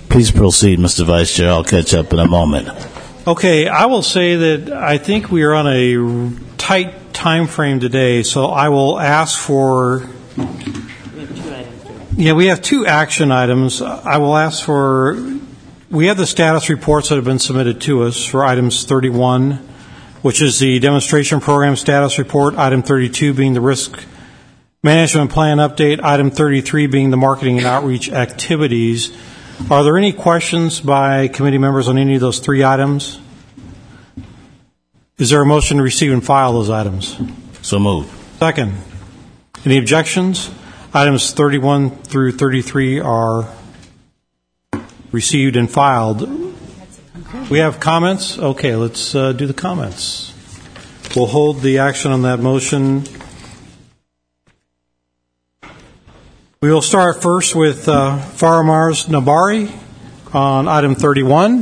Please proceed, Mr. Vice Chair. I'll catch up in a moment. Okay, I will say that I think we are on a tight time frame today, so I will ask for... Yeah, we have 2 action items. I will ask for... We have the status reports that have been submitted to us for items 31, which is the demonstration program status report, item 32 being the risk management plan update, item 33 being the marketing and outreach activities. Are there any questions by committee members on any of those 3 items? Is there a motion to receive and file those items? So moved. Second. Any objections? Items 31 through 33 are received and filed. We have comments? Okay, let's do the comments. We'll hold the action on that motion. We will start first with Faramars Nabari on item 31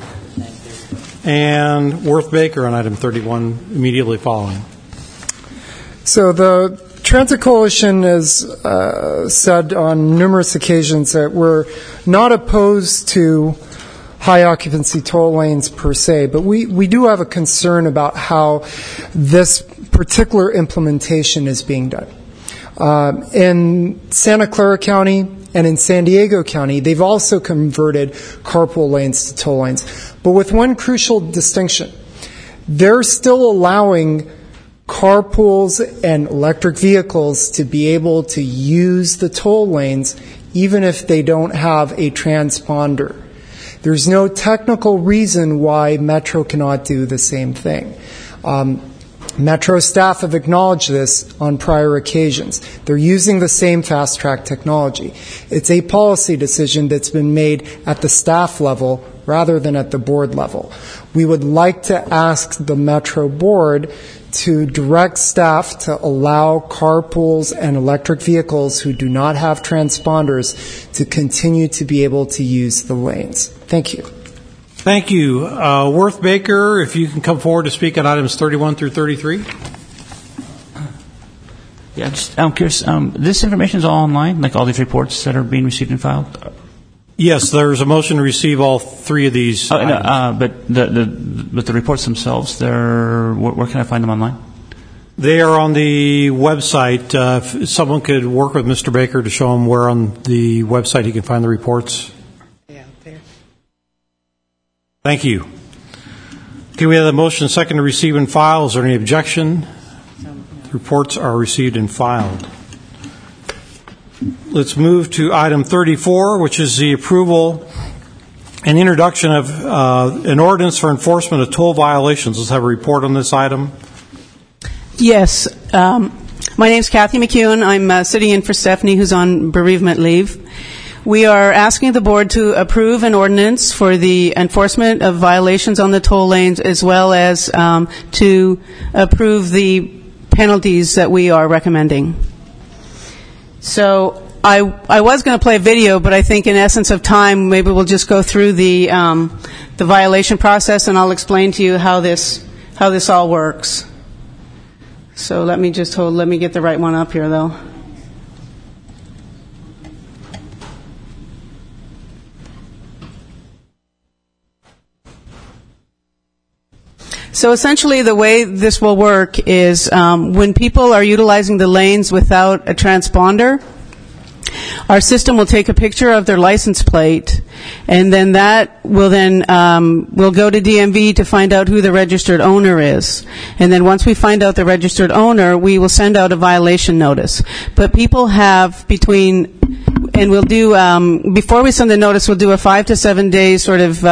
and Worth Baker on item 31 immediately following. So the Transit Coalition has said on numerous occasions that we're not opposed to high occupancy toll lanes per se, but we do have a concern about how this particular implementation is being done. In Santa Clara County and in San Diego County, they've also converted carpool lanes to toll lanes, but with one crucial distinction. They're still allowing carpools and electric vehicles to be able to use the toll lanes even if they don't have a transponder. There's no technical reason why Metro cannot do the same thing. Metro staff have acknowledged this on prior occasions. They're using the same fast-track technology. It's a policy decision that's been made at the staff level rather than at the board level. We would like to ask the Metro board to direct staff to allow carpools and electric vehicles who do not have transponders to continue to be able to use the lanes. Thank you. Thank you. Worth Baker, if you can come forward to speak on items 31 through 33. Yeah, I'm curious. This information is all online, like all these reports that are being received and filed? Yes, there's a motion to receive all 3 of these items. But the reports themselves, where can I find them online? They are on the website. If someone could work with Mr. Baker to show him where on the website he can find the reports. Yeah, there. Thank you. Okay, we have the motion second to receive and file. Is there any objection? The reports are received and filed. Let's move to item 34, which is the approval and introduction of an ordinance for enforcement of toll violations. Let's have a report on this item. Yes. My name is Kathy McEwen. I'm sitting in for Stephanie, who's on bereavement leave. We are asking the board to approve an ordinance for the enforcement of violations on the toll lanes, as well as to approve the penalties that we are recommending. So I was going to play a video, but I think in essence of time, maybe we'll just go through the violation process, and I'll explain to you how this all works. So let me get the right one up here, though. So essentially the way this will work is when people are utilizing the lanes without a transponder, our system will take a picture of their license plate, and then that will we'll go to DMV to find out who the registered owner is. And then once we find out the registered owner, we will send out a violation notice. But people have and we'll do, before we send the notice, we'll do a 5 to 7 day sort of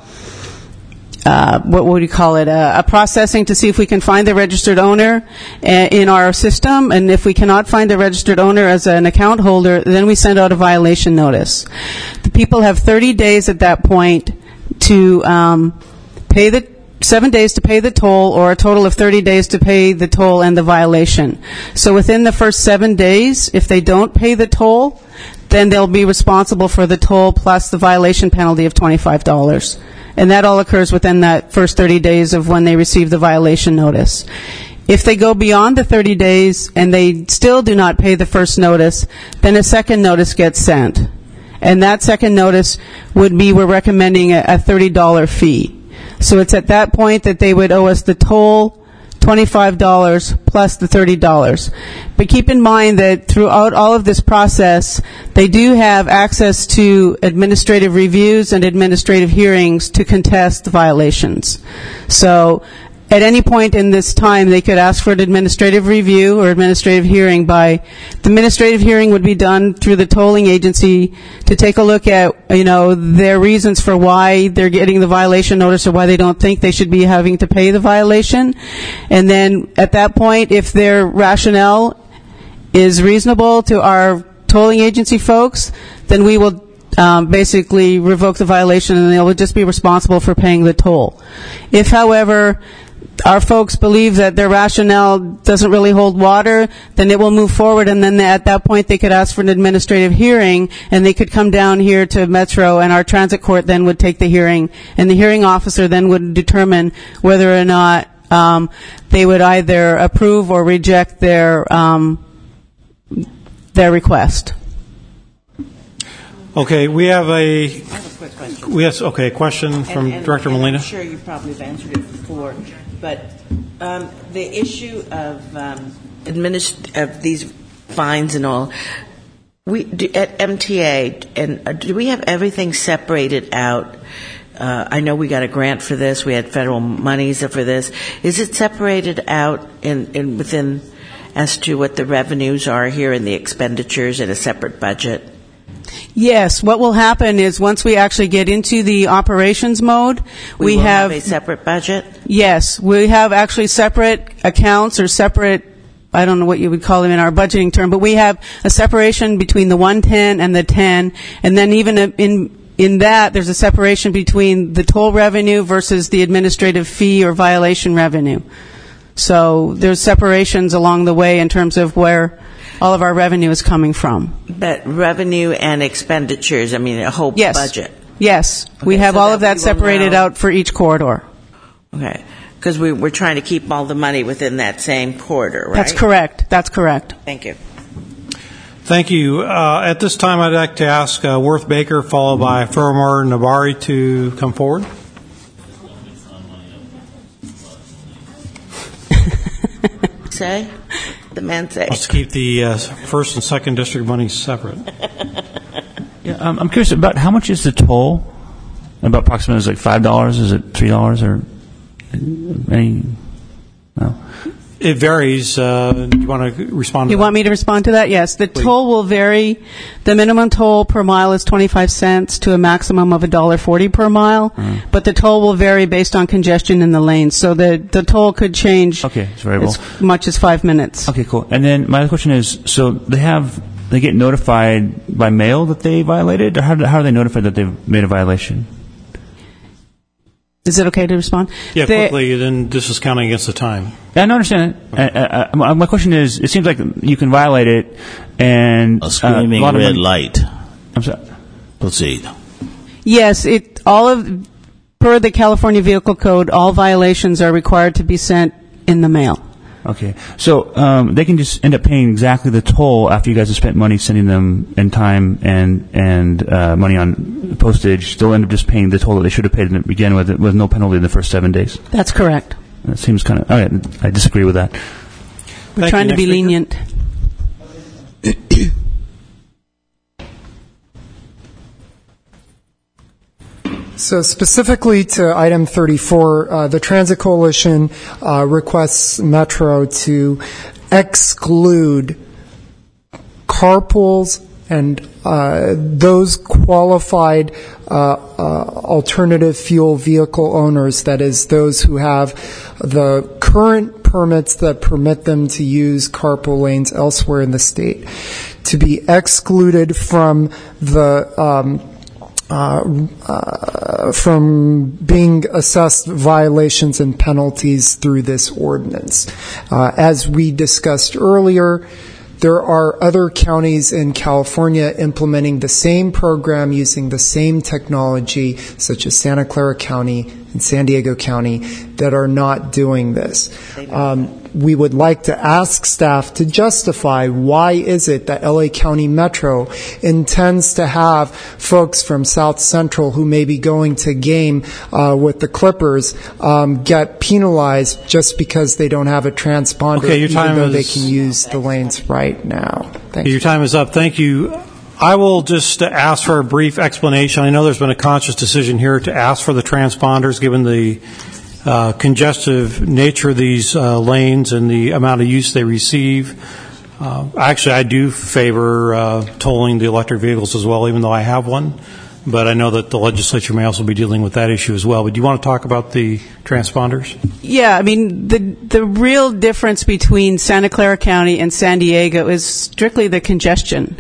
what would you call it, a processing to see if we can find the registered owner in our system, and if we cannot find the registered owner as an account holder, then we send out a violation notice. The people have 30 days at that point to pay 7 days to pay the toll, or a total of 30 days to pay the toll and the violation. So within the first 7 days, if they don't pay the toll, then they'll be responsible for the toll plus the violation penalty of $25. And that all occurs within that first 30 days of when they receive the violation notice. If they go beyond the 30 days and they still do not pay the first notice, then a second notice gets sent. And that second notice would be, we're recommending a $30 fee. So it's at that point that they would owe us the toll, $25 plus the $30. But keep in mind that throughout all of this process, they do have access to administrative reviews and administrative hearings to contest violations. So at any point in this time, they could ask for an administrative review or administrative hearing. The administrative hearing would be done through the tolling agency to take a look at, their reasons for why they're getting the violation notice or why they don't think they should be having to pay the violation. And then at that point, if their rationale is reasonable to our tolling agency folks, then we will basically revoke the violation and they will just be responsible for paying the toll. If, however, our folks believe that their rationale doesn't really hold water, then it will move forward, and then at that point they could ask for an administrative hearing, and they could come down here to Metro, and our transit court then would take the hearing, and the hearing officer then would determine whether or not they would either approve or reject their request. Okay, we have I have a quick question. a question from Director Molina. I'm sure you probably have answered it before, but the issue of these fines and all, at MTA, and do we have everything separated out? I know we got a grant for this. We had federal monies for this. Is it separated out within as to what the revenues are here and the expenditures in a separate budget? Yes, what will happen is once we actually get into the operations mode, we will have a separate budget? Yes, we have actually separate accounts or separate, I don't know what you would call them in our budgeting term, but we have a separation between the 110 and the 10, and then even in that there's a separation between the toll revenue versus the administrative fee or violation revenue. So there's separations along the way in terms of where all of our revenue is coming from. But revenue and expenditures, a whole budget. Yes. Okay, we have so all of that separated out for each corridor. Okay. Because we're trying to keep all the money within that same corridor, right? That's correct. Thank you. Thank you. At this time, I'd like to ask Worth Baker, followed by Fermor Nabari, to come forward. Say? The man say. Let's keep the first and second district money separate. Yeah, I'm curious about how much is the toll? About approximately, is it like $5? Is it $3 or any? No. It varies. Do you want to respond to that? You want me to respond to that? Yes. The toll will vary. The minimum toll per mile is 25 cents to a maximum of $1.40 per mile. But the toll will vary based on congestion in the lanes. So the toll could change it's variable. as much as 5 minutes. Okay, cool. And then my other question is, so they get notified by mail that they violated, or how are they notified that they've made a violation? Is it okay to respond? Yeah, quickly, then this is counting against the time. Yeah, I don't understand it. My question is, it seems like you can violate it and... A screaming red light. I'm sorry. Proceed. Yes, per the California Vehicle Code, all violations are required to be sent in the mail. Okay. So they can just end up paying exactly the toll after you guys have spent money sending them and time and money on postage. They'll end up just paying the toll that they should have paid to begin with no penalty in the first 7 days. That's correct. That seems kind of... Okay, I disagree with that. We're trying to be lenient. So specifically to item 34, the Transit Coalition requests Metro to exclude carpools and those qualified alternative fuel vehicle owners, that is, those who have the current permits that permit them to use carpool lanes elsewhere in the state, to be excluded from the from being assessed violations and penalties through this ordinance. As we discussed earlier, there are other counties in California implementing the same program using the same technology, such as Santa Clara County in San Diego County that are not doing this. We would like to ask staff to justify why is it that LA County Metro intends to have folks from South Central who may be going to game with the Clippers get penalized just because they don't have a transponder, Okay, your time even though they is- can use the lanes right now. Thank you. Your time is up. Thank you. I will just ask for a brief explanation. I know there's been a conscious decision here to ask for the transponders, given the congestive nature of these lanes and the amount of use they receive. Actually, I do favor tolling the electric vehicles as well, even though I have one. But I know that the legislature may also be dealing with that issue as well. But do you want to talk about the transponders? Yeah, I mean, the real difference between Santa Clara County and San Diego is strictly the congestion.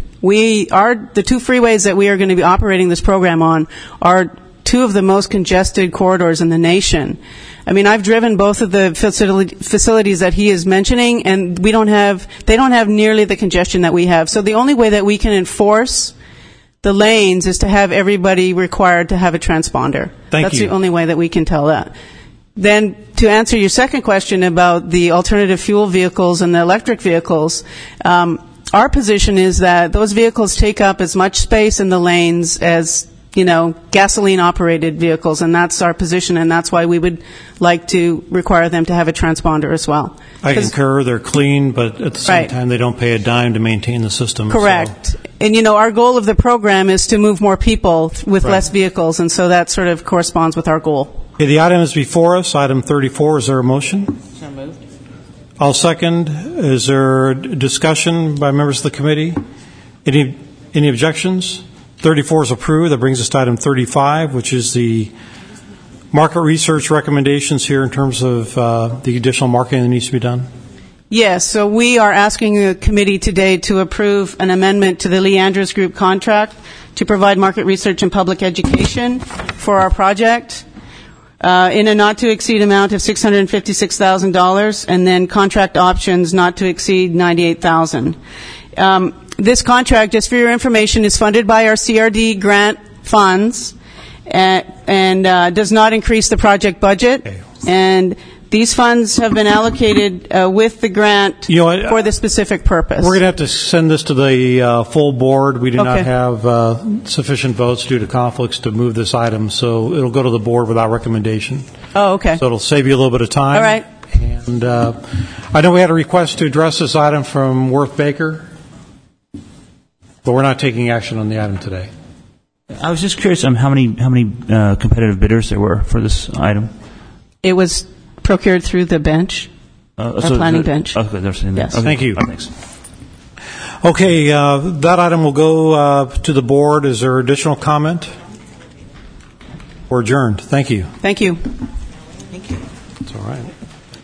The two freeways that we are going to be operating this program on are two of the most congested corridors in the nation. I mean, I've driven both of the facilities that he is mentioning, and they don't have nearly the congestion that we have. So the only way that we can enforce the lanes is to have everybody required to have a transponder. That's the only way that we can tell that. Then, to answer your second question about the alternative fuel vehicles and the electric vehicles, our position is that those vehicles take up as much space in the lanes as, gasoline-operated vehicles, and that's our position, and that's why we would like to require them to have a transponder as well. I concur. They're clean, but at the same time, they don't pay a dime to maintain the system. Correct. So. And, our goal of the program is to move more people with less vehicles, and so that sort of corresponds with our goal. Okay, the item is before us, item 34. Is there a motion? So moved. I'll second. Is there discussion by members of the committee? Any objections? 34 is approved. That brings us to item 35, which is the market research recommendations here in terms of the additional marketing that needs to be done. Yes, so we are asking the committee today to approve an amendment to the Lee Andrews Group contract to provide market research and public education for our project in a not-to-exceed amount of $656,000, and then contract options not to exceed $98,000. This contract, just for your information, is funded by our CRD grant funds and does not increase the project budget. And these funds have been allocated with the grant for the specific purpose. We're going to have to send this to the full board. We do not have sufficient votes due to conflicts to move this item, so it'll go to the board without recommendation. Oh, okay. So it'll save you a little bit of time. All right. And I know we had a request to address this item from Worth Baker, but we're not taking action on the item today. I was just curious how many competitive bidders there were for this item. It was procured through the bench, our planning bench. Okay, they're saying that. Yes. Okay. Thank you. Thanks. Okay, that item will go to the board. Is there additional comment? We're adjourned. Thank you. Thank you. Thank you. That's all right.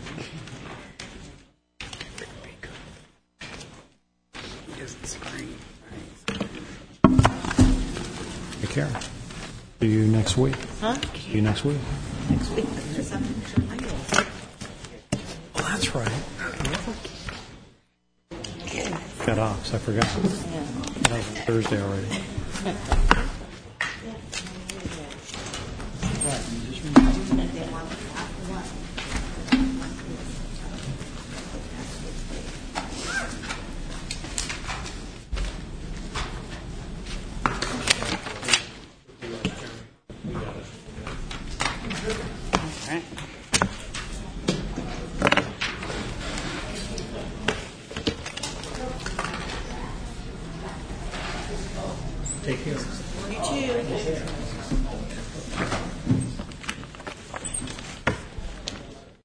Take care. See you next week. Huh? See you next week. Next week. There's something. Oh, that's right. Got off, so I forgot. That was on Thursday already. Take care. You too.